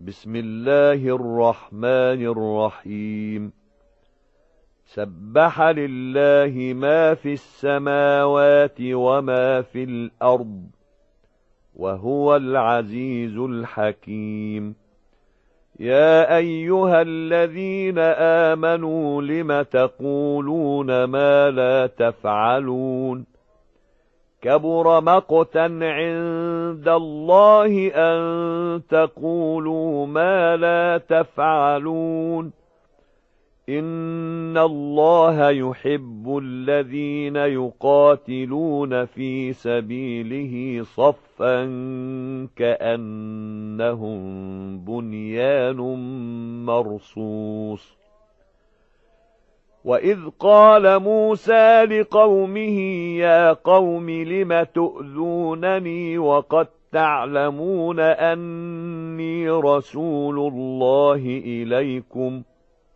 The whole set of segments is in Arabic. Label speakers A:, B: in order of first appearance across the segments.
A: بسم الله الرحمن الرحيم. سبح لله ما في السماوات وما في الأرض وهو العزيز الحكيم. يا أيها الذين آمنوا لم تقولون ما لا تفعلون؟ كبر مقتا عند الله أن تقولوا ما لا تفعلون. إن الله يحب الذين يقاتلون في سبيله صفا كأنهم بنيان مرصوص. وإذ قال موسى لقومه يا قوم لم تؤذونني وقد تعلمون أني رسول الله إليكم؟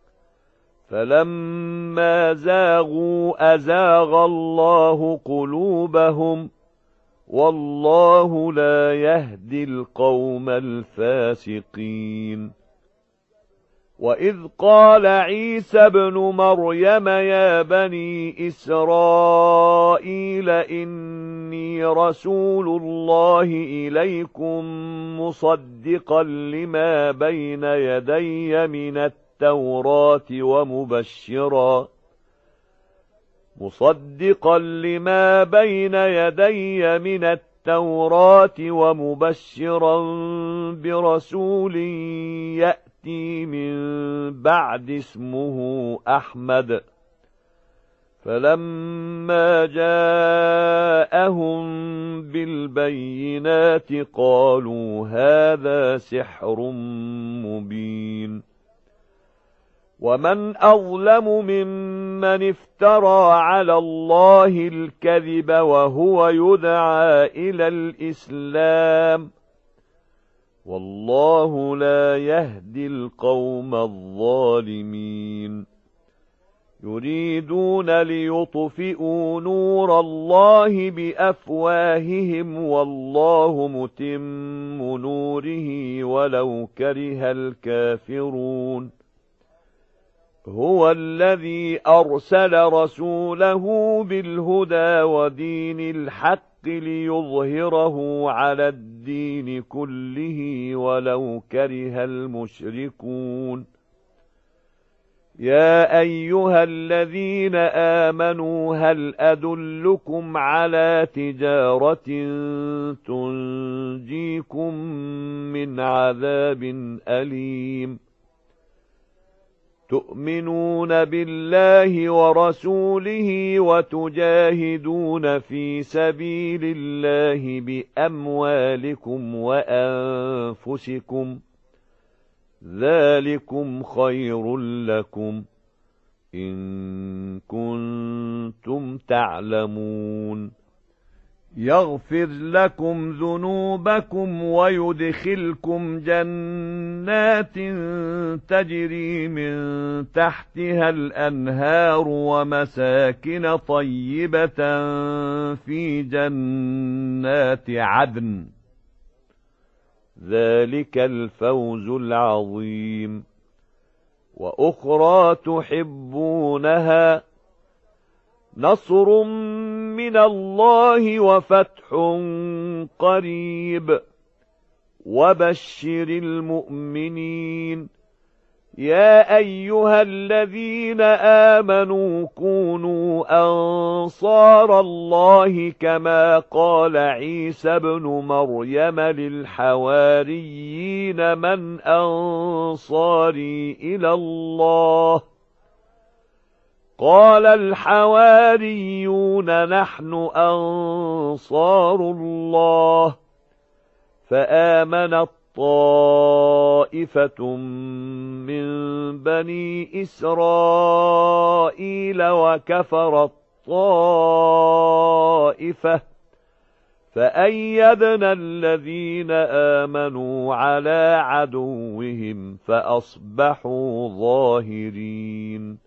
A: فلما زاغوا أزاغ الله قلوبهم والله لا يهدي القوم الفاسقين. وإذ قال عيسى ابن مريم يا بني إسرائيل إني رسول الله إليكم مصدقا لما بين يدي من التوراة ومبشرا برسول يأتي من بعد اسمه أحمد. فلما جاءهم بالبينات قالوا هذا سحر مبين. ومن أظلم ممن افترى على الله الكذب وهو يدعى إلى الإسلام والله لا يهدي القوم الظالمين. يريدون ليطفئوا نور الله بأفواههم والله متم نوره ولو كره الكافرون. هو الذي أرسل رسوله بالهدى ودين الحق ليظهره على الدين كله ولو كره المشركون. يا أيها الذين آمنوا هل أدلكم على تجارة تنجيكم من عذاب أليم؟ تؤمنون بالله ورسوله وتجاهدون في سبيل الله بأموالكم وأنفسكم ذلكم خير لكم إن كنتم تعلمون. يغفر لكم ذنوبكم ويدخلكم جنات تجري من تحتها الأنهار ومساكن طيبة في جنات عدن ذلك الفوز العظيم. وأخرى تحبونها نصر من الله وفتح قريب وبشر المؤمنين. يا أيها الذين آمنوا كونوا أنصار الله كما قال عيسى ابن مريم للحواريين من أنصاري إلى الله؟ قال الحواريون نحن أنصار الله. فآمنت طائفة من بني إسرائيل وكفرت طائفة فأيدنا الذين آمنوا على عدوهم فأصبحوا ظاهرين.